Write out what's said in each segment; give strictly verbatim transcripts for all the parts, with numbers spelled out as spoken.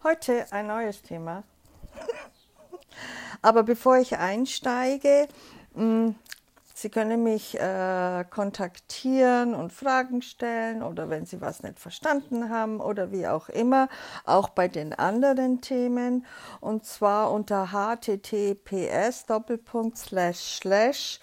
Heute ein neues Thema. Aber bevor ich einsteige, mh, Sie können mich äh, kontaktieren und Fragen stellen oder wenn Sie was nicht verstanden haben oder wie auch immer, auch bei den anderen Themen. Und zwar unter https doppelpunkt slash slash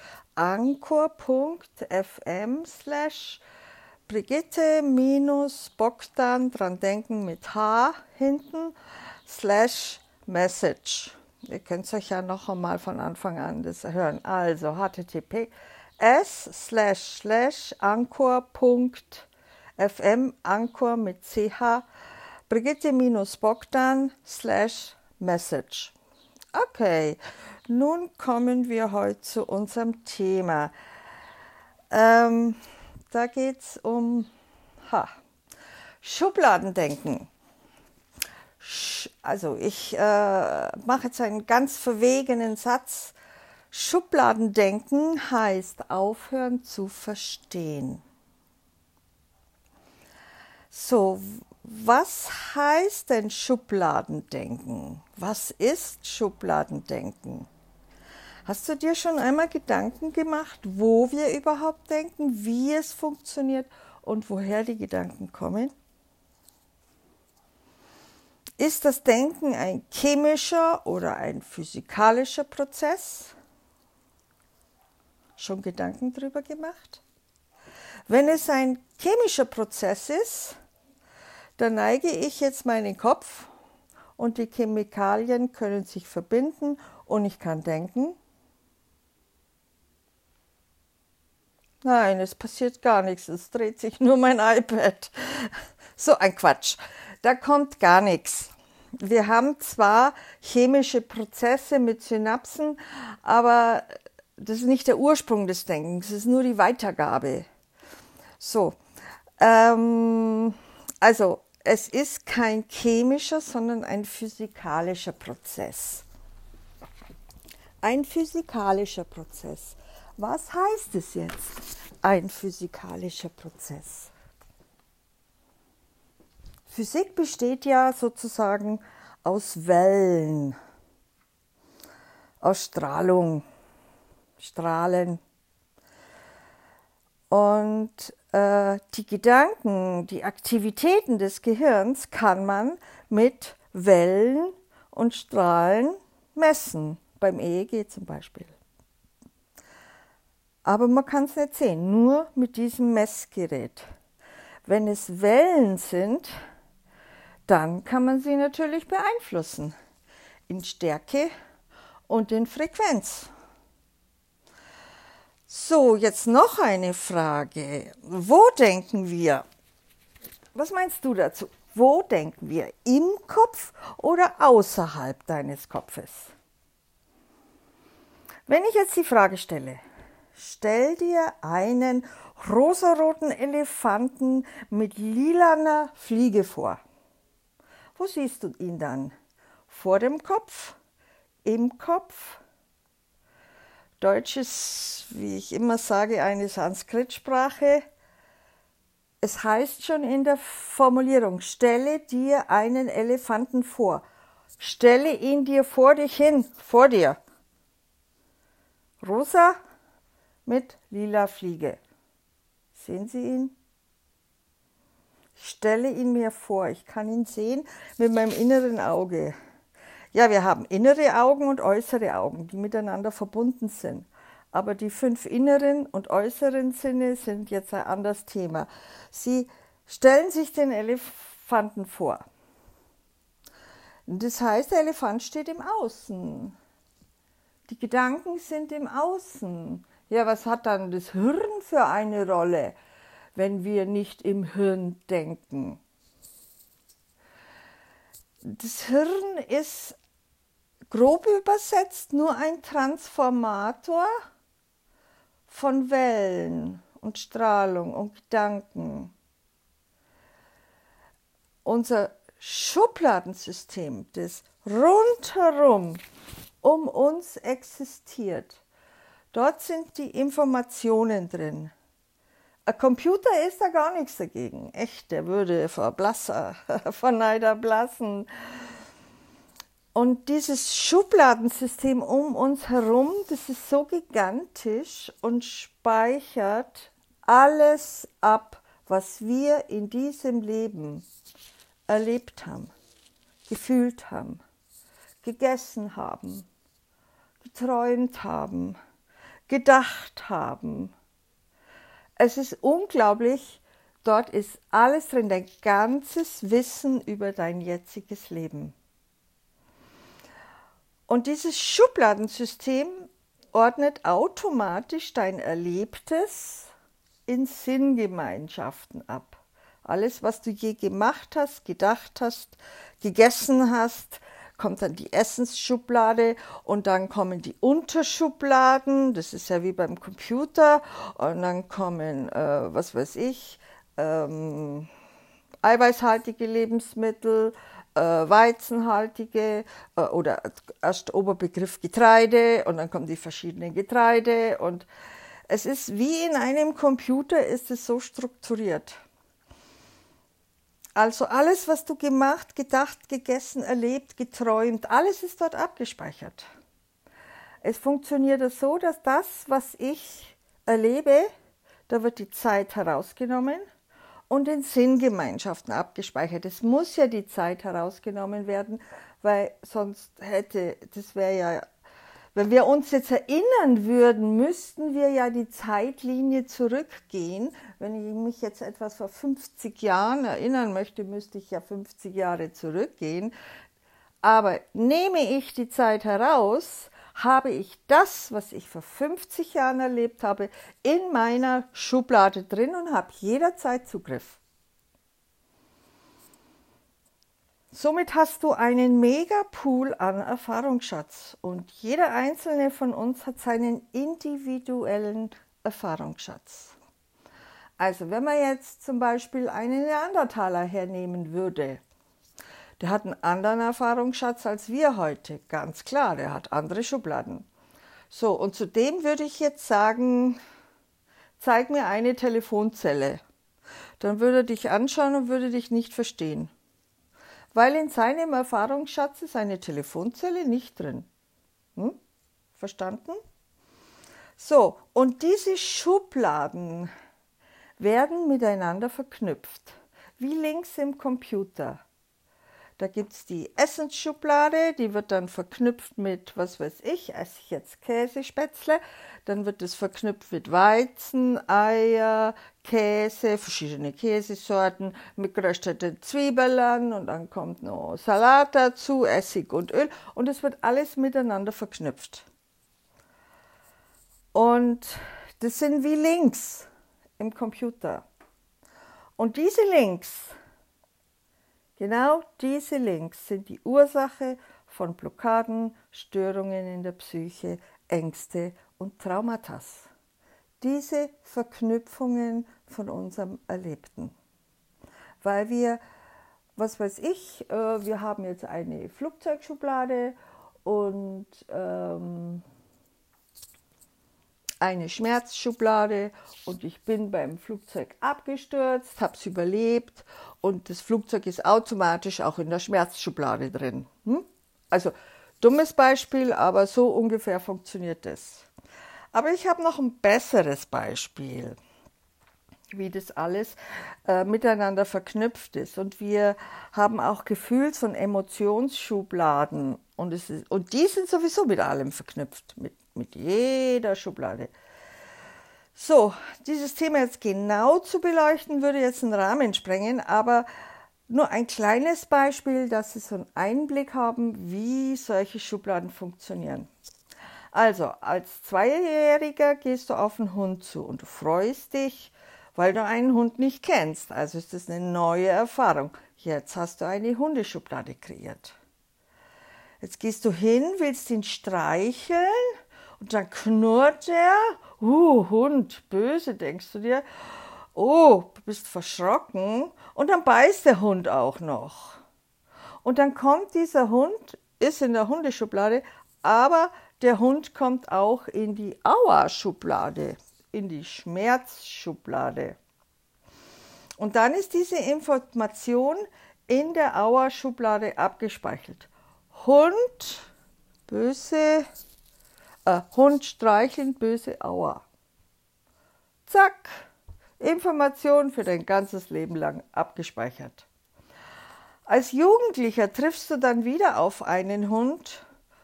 anchor.fm slash Brigitte minus Bogdan, dran denken mit H hinten, slash message. Ihr könnt es euch ja noch einmal von Anfang an das hören. Also https slash slash anchor.fm, Anchor mit ch, Brigitte minus Bogdan slash message. Okay, nun kommen wir heute zu unserem Thema. Ähm, Da geht es um ha, Schubladendenken. Also ich äh, mache jetzt einen ganz verwegenen Satz. Schubladendenken heißt aufhören zu verstehen. So, was heißt denn Schubladendenken? Was ist Schubladendenken? Hast du dir schon einmal Gedanken gemacht, wo wir überhaupt denken, wie es funktioniert und woher die Gedanken kommen? Ist das Denken ein chemischer oder ein physikalischer Prozess? Schon Gedanken darüber gemacht? Wenn es ein chemischer Prozess ist, dann neige ich jetzt meinen Kopf und die Chemikalien können sich verbinden und ich kann denken. Nein, es passiert gar nichts, es dreht sich nur mein iPad. So ein Quatsch, da kommt gar nichts. Wir haben zwar chemische Prozesse mit Synapsen, aber das ist nicht der Ursprung des Denkens, es ist nur die Weitergabe. So, ähm, also es ist kein chemischer, sondern ein physikalischer Prozess. Ein physikalischer Prozess. Was heißt es jetzt, ein physikalischer Prozess? Physik besteht ja sozusagen aus Wellen, aus Strahlung, Strahlen. Und äh, die Gedanken, die Aktivitäten des Gehirns kann man mit Wellen und Strahlen messen, beim E E G zum Beispiel. Aber man kann es nicht sehen, nur mit diesem Messgerät. Wenn es Wellen sind, dann kann man sie natürlich beeinflussen in Stärke und in Frequenz. So, jetzt noch eine Frage. Wo denken wir? Was meinst du dazu? Wo denken wir? Im Kopf oder außerhalb deines Kopfes? Wenn ich jetzt die Frage stelle, stell dir einen rosaroten Elefanten mit lilaner Fliege vor. Wo siehst du ihn dann? Vor dem Kopf? Im Kopf? Deutsch ist, wie ich immer sage, eine Sanskrit-Sprache. Es heißt schon in der Formulierung, stelle dir einen Elefanten vor. Stelle ihn dir vor dich hin, vor dir. Rosa mit lila Fliege. Sehen Sie ihn? Ich stelle ihn mir vor, ich kann ihn sehen mit meinem inneren Auge. Ja, wir haben innere Augen und äußere Augen, die miteinander verbunden sind. Aber die fünf inneren und äußeren Sinne sind jetzt ein anderes Thema. Sie stellen sich den Elefanten vor. Das heißt, der Elefant steht im Außen. Die Gedanken sind im Außen. Ja, was hat dann das Hirn für eine Rolle, wenn wir nicht im Hirn denken? Das Hirn ist grob übersetzt nur ein Transformator von Wellen und Strahlung und Gedanken. Unser Schubladensystem, das rundherum um uns existiert, dort sind die Informationen drin. Ein Computer ist da gar nichts dagegen. Echt, der würde vor Blasser, vor Neid erblassen. Und dieses Schubladensystem um uns herum, das ist so gigantisch und speichert alles ab, was wir in diesem Leben erlebt haben, gefühlt haben, gegessen haben, geträumt haben, gedacht haben. Es ist unglaublich, dort ist alles drin, dein ganzes Wissen über dein jetziges Leben. Und dieses Schubladensystem ordnet automatisch dein Erlebtes in Sinngemeinschaften ab. Alles, was du je gemacht hast, gedacht hast, gegessen hast, kommt dann die Essensschublade und dann kommen die Unterschubladen, das ist ja wie beim Computer, und dann kommen, äh, was weiß ich, ähm, eiweißhaltige Lebensmittel, äh, weizenhaltige äh, oder erst Oberbegriff Getreide und dann kommen die verschiedenen Getreide und es ist wie in einem Computer, ist es so strukturiert. Also alles, was du gemacht, gedacht, gegessen, erlebt, geträumt, alles ist dort abgespeichert. Es funktioniert so, dass das, was ich erlebe, da wird die Zeit herausgenommen und in Sinngemeinschaften abgespeichert. Es muss ja die Zeit herausgenommen werden, weil sonst hätte, das wäre ja, wenn wir uns jetzt erinnern würden, müssten wir ja die Zeitlinie zurückgehen. Wenn ich mich jetzt etwas vor fünfzig Jahren erinnern möchte, müsste ich ja fünfzig Jahre zurückgehen. Aber nehme ich die Zeit heraus, habe ich das, was ich vor fünfzig Jahren erlebt habe, in meiner Schublade drin und habe jederzeit Zugriff. Somit hast du einen Mega-Pool an Erfahrungsschatz und jeder einzelne von uns hat seinen individuellen Erfahrungsschatz. Also wenn man jetzt zum Beispiel einen Neandertaler hernehmen würde, der hat einen anderen Erfahrungsschatz als wir heute, ganz klar, der hat andere Schubladen. So, und zu dem würde ich jetzt sagen, zeig mir eine Telefonzelle. Dann würde er dich anschauen und würde dich nicht verstehen. Weil in seinem Erfahrungsschatz ist eine Telefonzelle nicht drin. Hm? Verstanden? So, und diese Schubladen werden miteinander verknüpft, wie links im Computer. Da gibt es die Essensschublade, die wird dann verknüpft mit, was weiß ich, esse ich jetzt Käsespätzle, dann wird es verknüpft mit Weizen, Eier, Käse, verschiedene Käsesorten, mit gerösteten Zwiebeln und dann kommt noch Salat dazu, Essig und Öl und es wird alles miteinander verknüpft. Und das sind wie Links im Computer. Und diese Links, genau diese Links sind die Ursache von Blockaden, Störungen in der Psyche, Ängste und Traumata. Diese Verknüpfungen von unserem Erlebten. Weil wir, was weiß ich, wir haben jetzt eine Flugzeugschublade und ähm, eine Schmerzschublade und ich bin beim Flugzeug abgestürzt, habe es überlebt und das Flugzeug ist automatisch auch in der Schmerzschublade drin. Hm? Also dummes Beispiel, aber so ungefähr funktioniert das. Aber ich habe noch ein besseres Beispiel, wie das alles äh, miteinander verknüpft ist. Und wir haben auch Gefühls- und Emotionsschubladen und, es ist, und die sind sowieso mit allem verknüpft, mit mit jeder Schublade. So, dieses Thema jetzt genau zu beleuchten, würde jetzt einen Rahmen sprengen, aber nur ein kleines Beispiel, dass Sie so einen Einblick haben, wie solche Schubladen funktionieren. Also, als Zweijähriger gehst du auf einen Hund zu und du freust dich, weil du einen Hund nicht kennst. Also ist das eine neue Erfahrung. Jetzt hast du eine Hundeschublade kreiert. Jetzt gehst du hin, willst ihn streicheln, und dann knurrt er, uh, Hund, böse, denkst du dir, oh, du bist verschrocken und dann beißt der Hund auch noch. Und dann kommt dieser Hund, ist in der Hundeschublade, aber der Hund kommt auch in die Aua-Schublade, in die Schmerzschublade. Und dann ist diese Information in der Aua-Schublade abgespeichert. Hund, böse, äh, Hund streicheln, böse, aua. Zack, Information für dein ganzes Leben lang abgespeichert. Als Jugendlicher triffst du dann wieder auf einen Hund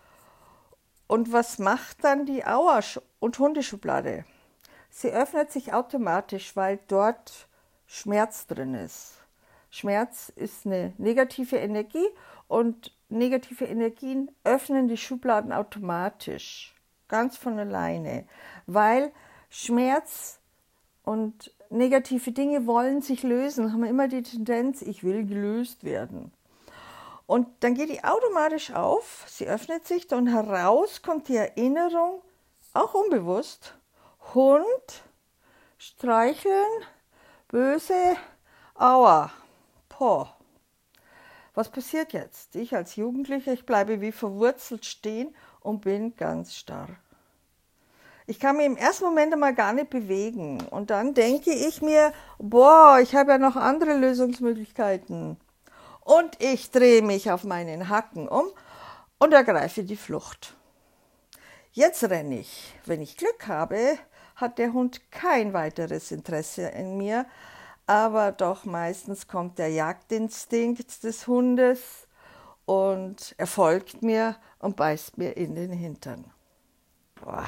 und was macht dann die Aua- und Hundeschublade? Sie öffnet sich automatisch, weil dort Schmerz drin ist. Schmerz ist eine negative Energie und negative Energien öffnen die Schubladen automatisch, ganz von alleine, weil Schmerz und negative Dinge wollen sich lösen, haben immer die Tendenz, ich will gelöst werden. Und dann geht die automatisch auf, sie öffnet sich und heraus kommt die Erinnerung, auch unbewusst, Hund, streicheln, böse, aua, po. Was passiert jetzt? Ich als Jugendlicher, ich bleibe wie verwurzelt stehen und bin ganz starr. Ich kann mich im ersten Moment einmal gar nicht bewegen und dann denke ich mir, boah, ich habe ja noch andere Lösungsmöglichkeiten. Und ich drehe mich auf meinen Hacken um und ergreife die Flucht. Jetzt renne ich. Wenn ich Glück habe, hat der Hund kein weiteres Interesse in mir, aber doch meistens kommt der Jagdinstinkt des Hundes und er folgt mir und beißt mir in den Hintern. Boah.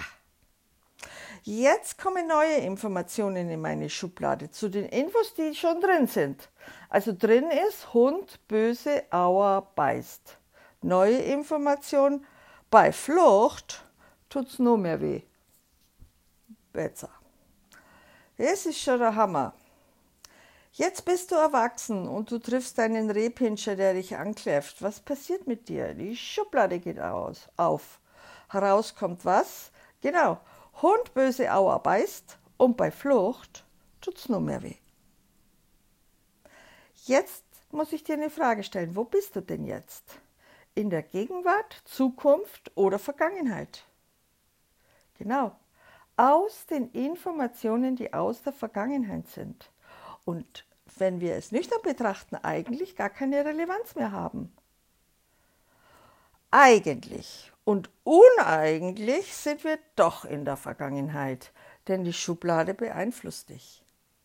Jetzt kommen neue Informationen in meine Schublade zu den Infos, die schon drin sind. Also drin ist Hund, böse, aua, beißt. Neue Information, bei Flucht tut's nur mehr weh. Besser. Das ist schon der Hammer. Jetzt bist du erwachsen und du triffst einen Rehpinscher, der dich ankläfft. Was passiert mit dir? Die Schublade geht aus, auf. Heraus kommt was? Genau. Hund, böse, aua, beißt und bei Flucht tut's nur mehr weh. Jetzt muss ich dir eine Frage stellen. Wo bist du denn jetzt? In der Gegenwart, Zukunft oder Vergangenheit? Genau. Aus den Informationen, die aus der Vergangenheit sind. Und wenn wir es nüchtern betrachten, eigentlich gar keine Relevanz mehr haben. Eigentlich und uneigentlich sind wir doch in der Vergangenheit, denn die Schublade beeinflusst dich.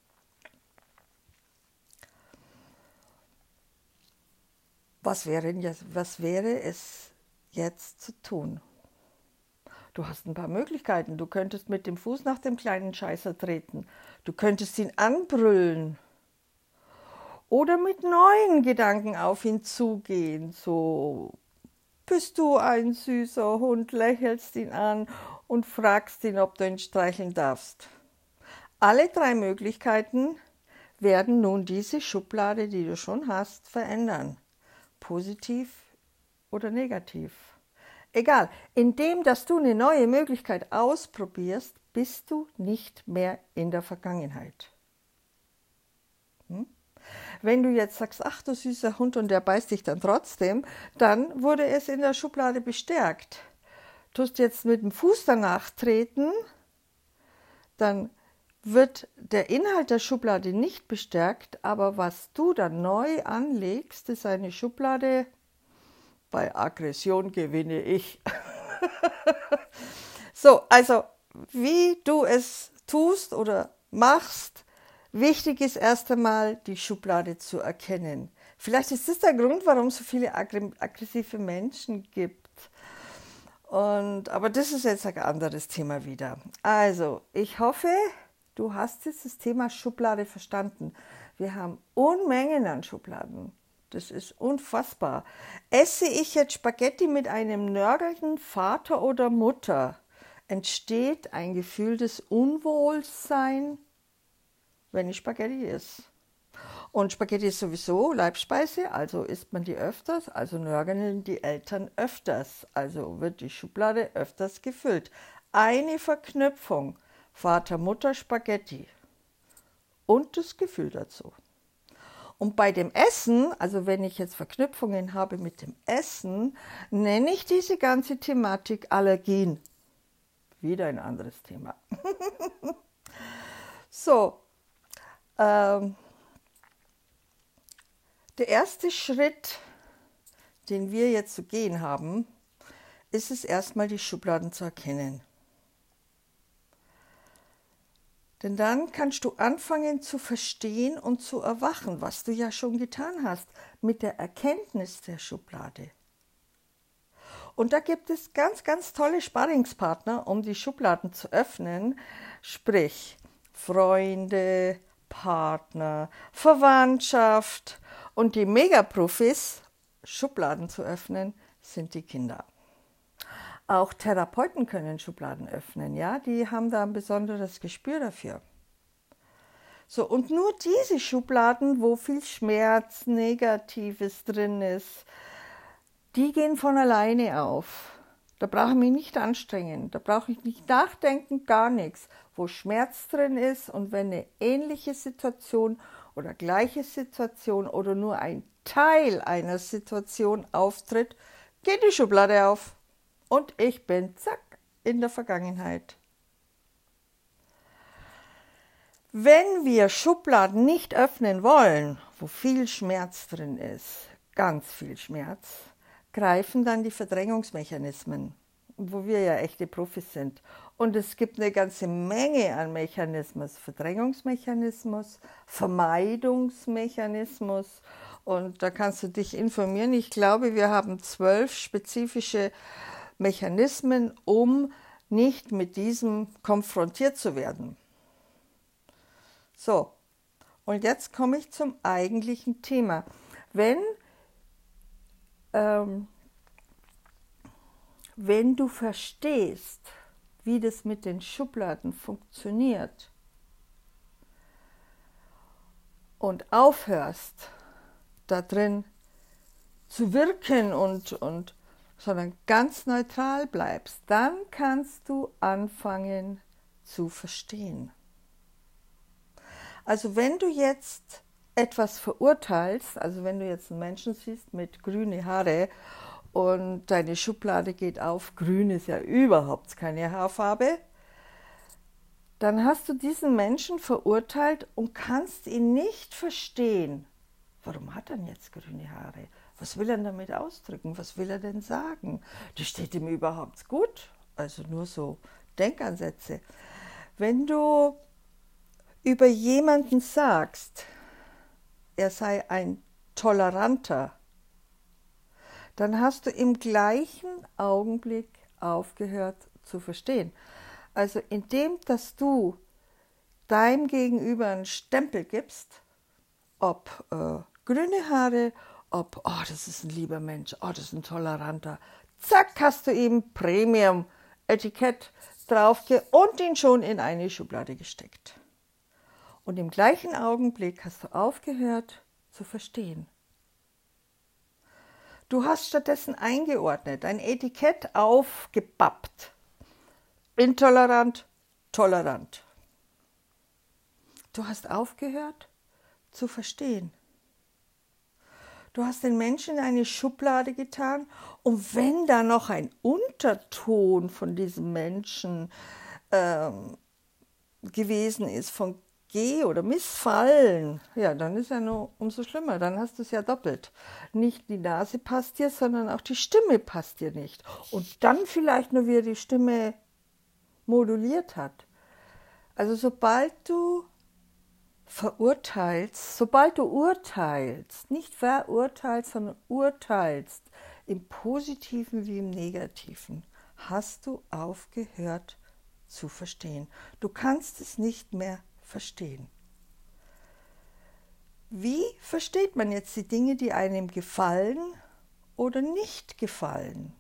Was wäre, was wäre es jetzt zu tun? Du hast ein paar Möglichkeiten. Du könntest mit dem Fuß nach dem kleinen Scheißer treten. Du könntest ihn anbrüllen. Oder mit neuen Gedanken auf ihn zugehen. So, bist du ein süßer Hund, lächelst ihn an und fragst ihn, ob du ihn streicheln darfst. Alle drei Möglichkeiten werden nun diese Schublade, die du schon hast, verändern. Positiv oder negativ. Egal, indem dass du eine neue Möglichkeit ausprobierst, bist du nicht mehr in der Vergangenheit. Hm? Wenn du jetzt sagst, ach du süßer Hund und der beißt dich dann trotzdem, dann wurde es in der Schublade bestärkt. Tust jetzt mit dem Fuß danach treten, dann wird der Inhalt der Schublade nicht bestärkt, aber was du dann neu anlegst, ist eine Schublade, bei Aggression gewinne ich. So, also wie du es tust oder machst, wichtig ist erst einmal, die Schublade zu erkennen. Vielleicht ist das der Grund, warum es so viele aggressive Menschen gibt. Und, aber das ist jetzt ein anderes Thema wieder. Also, ich hoffe, du hast jetzt das Thema Schublade verstanden. Wir haben Unmengen an Schubladen. Das ist unfassbar. Esse ich jetzt Spaghetti mit einem nörgelnden Vater oder Mutter, entsteht ein Gefühl des Unwohlseins, wenn ich Spaghetti esse. Und Spaghetti ist sowieso Leibspeise, also isst man die öfters, also nörgeln die Eltern öfters, also wird die Schublade öfters gefüllt. Eine Verknüpfung, Vater, Mutter, Spaghetti und das Gefühl dazu. Und bei dem Essen, also wenn ich jetzt Verknüpfungen habe mit dem Essen, nenne ich diese ganze Thematik Allergien. Wieder ein anderes Thema. So, ähm, der erste Schritt, den wir jetzt zu gehen haben, ist es erstmal, die Schubladen zu erkennen. Denn dann kannst du anfangen zu verstehen und zu erwachen, was du ja schon getan hast, mit der Erkenntnis der Schublade. Und da gibt es ganz, ganz tolle Sparringspartner, um die Schubladen zu öffnen, sprich Freunde, Partner, Verwandtschaft und die Megaprofis, Schubladen zu öffnen, sind die Kinder. Auch Therapeuten können Schubladen öffnen, ja, die haben da ein besonderes Gespür dafür. So, und nur diese Schubladen, wo viel Schmerz, Negatives drin ist, die gehen von alleine auf. Da brauche ich mich nicht anstrengen, da brauche ich nicht nachdenken, gar nichts. Wo Schmerz drin ist und wenn eine ähnliche Situation oder gleiche Situation oder nur ein Teil einer Situation auftritt, geht die Schublade auf. Und ich bin, zack, in der Vergangenheit. Wenn wir Schubladen nicht öffnen wollen, wo viel Schmerz drin ist, ganz viel Schmerz, greifen dann die Verdrängungsmechanismen, wo wir ja echte Profis sind. Und es gibt eine ganze Menge an Mechanismen, Verdrängungsmechanismus, Vermeidungsmechanismus. Und da kannst du dich informieren. Ich glaube, wir haben zwölf spezifische Mechanismen, um nicht mit diesem konfrontiert zu werden. So, und jetzt komme ich zum eigentlichen Thema. Wenn, ähm, wenn du verstehst, wie das mit den Schubladen funktioniert und aufhörst, da drin zu wirken und, und sondern ganz neutral bleibst, dann kannst du anfangen zu verstehen. Also wenn du jetzt etwas verurteilst, also wenn du jetzt einen Menschen siehst mit grünen Haare und deine Schublade geht auf, grün ist ja überhaupt keine Haarfarbe, dann hast du diesen Menschen verurteilt und kannst ihn nicht verstehen. Warum hat er denn jetzt grüne Haare? Was will er damit ausdrücken? Was will er denn sagen? Das steht ihm überhaupt gut. Also nur so Denkansätze. Wenn du über jemanden sagst, er sei ein Toleranter, dann hast du im gleichen Augenblick aufgehört zu verstehen. Also indem, dass du deinem Gegenüber einen Stempel gibst, ob äh, grüne Haare, ob, oh, das ist ein lieber Mensch, oh, das ist ein Toleranter. Zack, hast du ihm Premium-Etikett draufge und ihn schon in eine Schublade gesteckt. Und im gleichen Augenblick hast du aufgehört zu verstehen. Du hast stattdessen eingeordnet, ein Etikett aufgebappt. Intolerant, tolerant. Du hast aufgehört zu verstehen. Du hast den Menschen in eine Schublade getan und wenn da noch ein Unterton von diesem Menschen ähm, gewesen ist, von Geh- oder Missfallen, ja, dann ist ja nur umso schlimmer, dann hast du es ja doppelt. Nicht die Nase passt dir, sondern auch die Stimme passt dir nicht. Und dann vielleicht nur, wie er die Stimme moduliert hat. Also sobald du verurteilst, sobald du urteilst, nicht verurteilst, sondern urteilst, im Positiven wie im Negativen, hast du aufgehört zu verstehen. Du kannst es nicht mehr verstehen. Wie versteht man jetzt die Dinge, die einem gefallen oder nicht gefallen?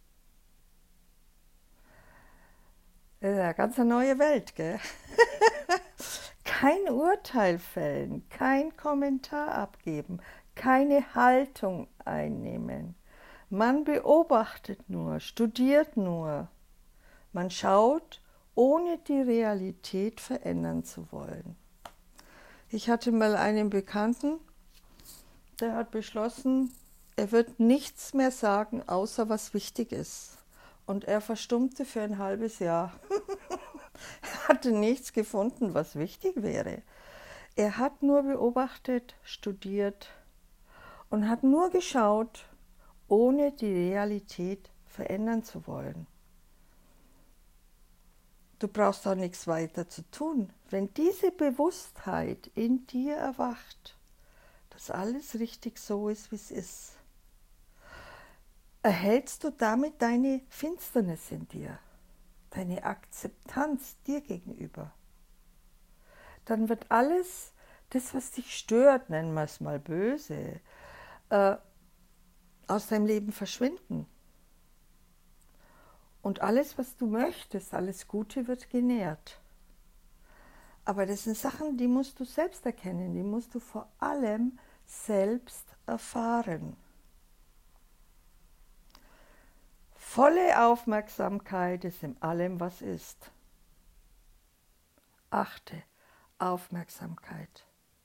Das ist eine ganz neue Welt, gell? Kein Urteil fällen, kein Kommentar abgeben, keine Haltung einnehmen. Man beobachtet nur, studiert nur. Man schaut, ohne die Realität verändern zu wollen. Ich hatte mal einen Bekannten, der hat beschlossen, er wird nichts mehr sagen, außer was wichtig ist. Und er verstummte für ein halbes Jahr. Er hatte nichts gefunden, was wichtig wäre. Er hat nur beobachtet, studiert und hat nur geschaut, ohne die Realität verändern zu wollen. Du brauchst auch nichts weiter zu tun. Wenn diese Bewusstheit in dir erwacht, dass alles richtig so ist, wie es ist, erhältst du damit deine Finsternis in dir, deine Akzeptanz dir gegenüber. Dann wird alles, das, was dich stört, nennen wir es mal böse, äh, aus deinem Leben verschwinden. Und alles, was du möchtest, alles Gute wird genährt. Aber das sind Sachen, die musst du selbst erkennen, die musst du vor allem selbst erfahren. Volle Aufmerksamkeit ist in allem, was ist. Achte, Aufmerksamkeit.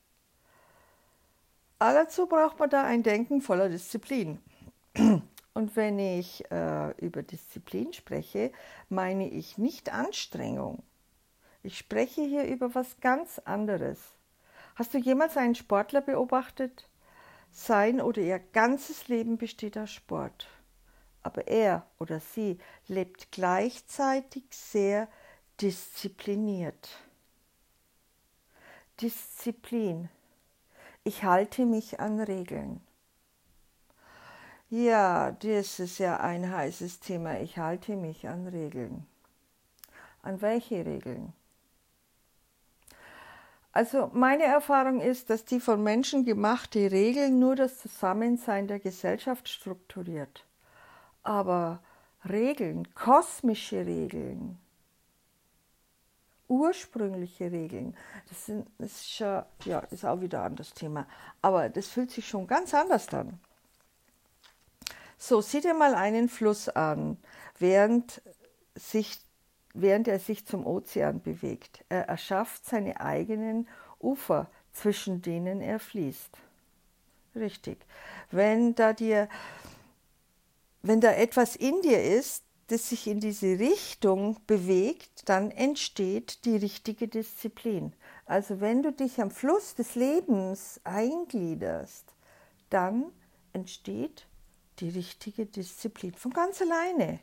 Dazu braucht man da ein Denken voller Disziplin. Und wenn ich äh, über Disziplin spreche, meine ich nicht Anstrengung. Ich spreche hier über was ganz anderes. Hast du jemals einen Sportler beobachtet? Sein oder ihr ganzes Leben besteht aus Sport. Aber er oder sie lebt gleichzeitig sehr diszipliniert. Disziplin. Ich halte mich an Regeln. Ja, das ist ja ein heißes Thema. Ich halte mich an Regeln. An welche Regeln? Also meine Erfahrung ist, dass die von Menschen gemachte Regeln nur das Zusammensein der Gesellschaft strukturiert. Aber Regeln, kosmische Regeln, ursprüngliche Regeln, das, sind, das ist, schon, ja, ist auch wieder ein anderes Thema. Aber das fühlt sich schon ganz anders an. So, sieh dir mal einen Fluss an, während, sich, während er sich zum Ozean bewegt. Er erschafft seine eigenen Ufer, zwischen denen er fließt. Richtig. Wenn da, dir, wenn da etwas in dir ist, das sich in diese Richtung bewegt, dann entsteht die richtige Disziplin. Also wenn du dich am Fluss des Lebens eingliederst, dann entsteht die richtige Disziplin von ganz alleine.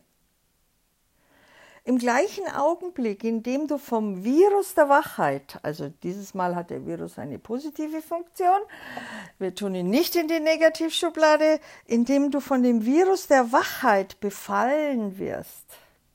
Im gleichen Augenblick, in dem du vom Virus der Wachheit, also dieses Mal hat der Virus eine positive Funktion, wir tun ihn nicht in die Negativschublade, in dem du von dem Virus der Wachheit befallen wirst.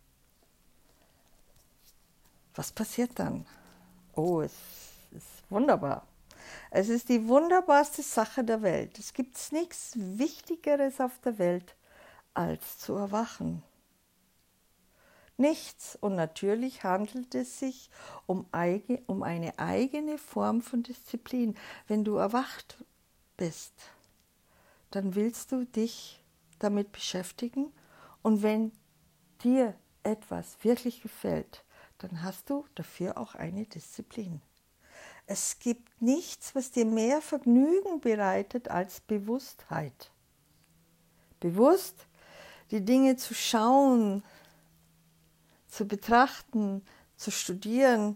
Was passiert dann? Oh, es ist wunderbar. Es ist die wunderbarste Sache der Welt. Es gibt nichts Wichtigeres auf der Welt, als zu erwachen. Nichts. Und natürlich handelt es sich um, eige, um eine eigene Form von Disziplin. Wenn du erwacht bist, dann willst du dich damit beschäftigen. Und wenn dir etwas wirklich gefällt, dann hast du dafür auch eine Disziplin. Es gibt nichts, was dir mehr Vergnügen bereitet als Bewusstheit. Bewusst die Dinge zu schauen, zu betrachten, zu studieren.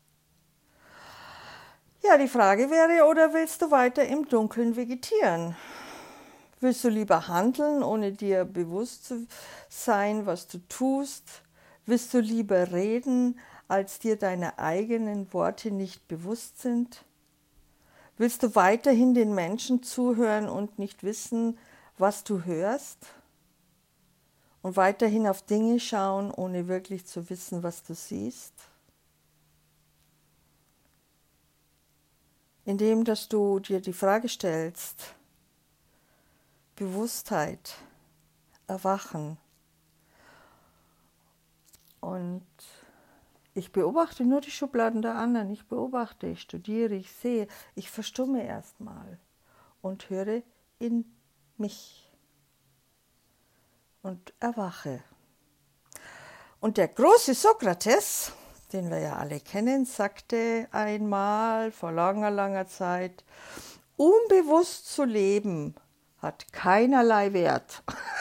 Ja, die Frage wäre, oder willst du weiter im Dunkeln vegetieren? Willst du lieber handeln, ohne dir bewusst zu sein, was du tust? Willst du lieber reden, als dir deine eigenen Worte nicht bewusst sind? Willst du weiterhin den Menschen zuhören und nicht wissen, was du hörst? Und weiterhin auf Dinge schauen, ohne wirklich zu wissen, was du siehst? Indem, dass du dir die Frage stellst, Bewusstheit, Erwachen. Und ich beobachte nur die Schubladen der anderen. Ich beobachte, ich studiere, ich sehe. Ich verstumme erstmal und höre in mich und erwache. Und der große Sokrates, den wir ja alle kennen, sagte einmal vor langer, langer Zeit, unbewusst zu leben hat keinerlei Wert.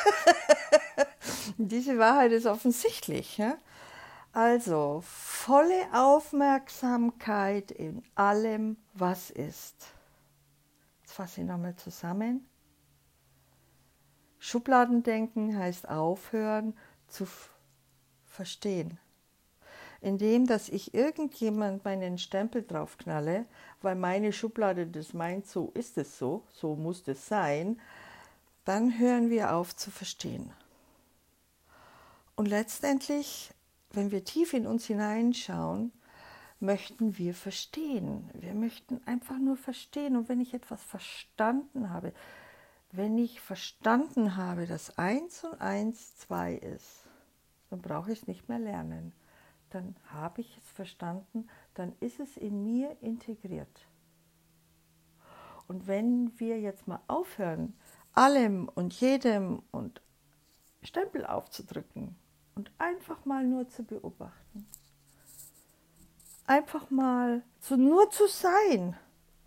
Diese Wahrheit ist offensichtlich. Ja? Also volle Aufmerksamkeit in allem, was ist. Jetzt fasse ich nochmal zusammen. Schubladendenken heißt aufhören zu verstehen. Indem, dass ich irgendjemand meinen Stempel draufknalle, weil meine Schublade das meint, so ist es so, so muss es sein, dann hören wir auf zu verstehen. Und letztendlich, wenn wir tief in uns hineinschauen, möchten wir verstehen. Wir möchten einfach nur verstehen. Und wenn ich etwas verstanden habe, wenn ich verstanden habe, dass eins und eins zwei ist, dann brauche ich es nicht mehr lernen. Dann habe ich es verstanden, dann ist es in mir integriert. Und wenn wir jetzt mal aufhören, allem und jedem und Stempel aufzudrücken und einfach mal nur zu beobachten, einfach mal so nur zu sein,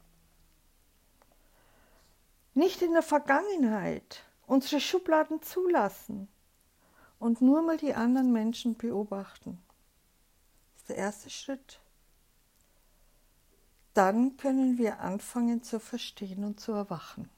nicht in der Vergangenheit, unsere Schubladen zulassen und nur mal die anderen Menschen beobachten. Das ist der erste Schritt. Dann können wir anfangen zu verstehen und zu erwachen.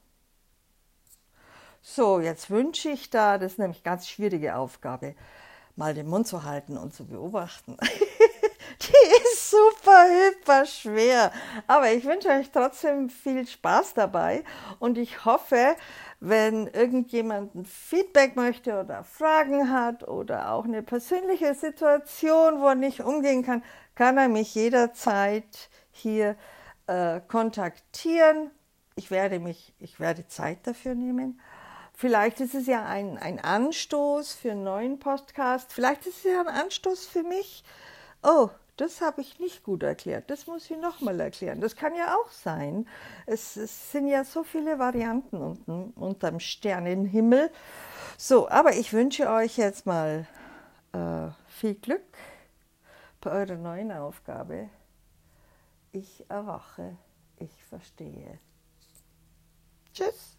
So, jetzt wünsche ich da, das ist nämlich eine ganz schwierige Aufgabe, mal den Mund zu halten und zu beobachten. Die ist super, hyper schwer. Aber ich wünsche euch trotzdem viel Spaß dabei und ich hoffe, wenn irgendjemand ein Feedback möchte oder Fragen hat oder auch eine persönliche Situation, wo er nicht umgehen kann, kann er mich jederzeit hier äh, kontaktieren. Ich werde, mich, ich werde Zeit dafür nehmen. Vielleicht ist es ja ein, ein Anstoß für einen neuen Podcast. Vielleicht ist es ja ein Anstoß für mich. Oh, das habe ich nicht gut erklärt. Das muss ich nochmal erklären. Das kann ja auch sein. Es, es sind ja so viele Varianten unten, unterm Sternenhimmel. So, aber ich wünsche euch jetzt mal äh, viel Glück bei eurer neuen Aufgabe. Ich erwache, ich verstehe. Tschüss.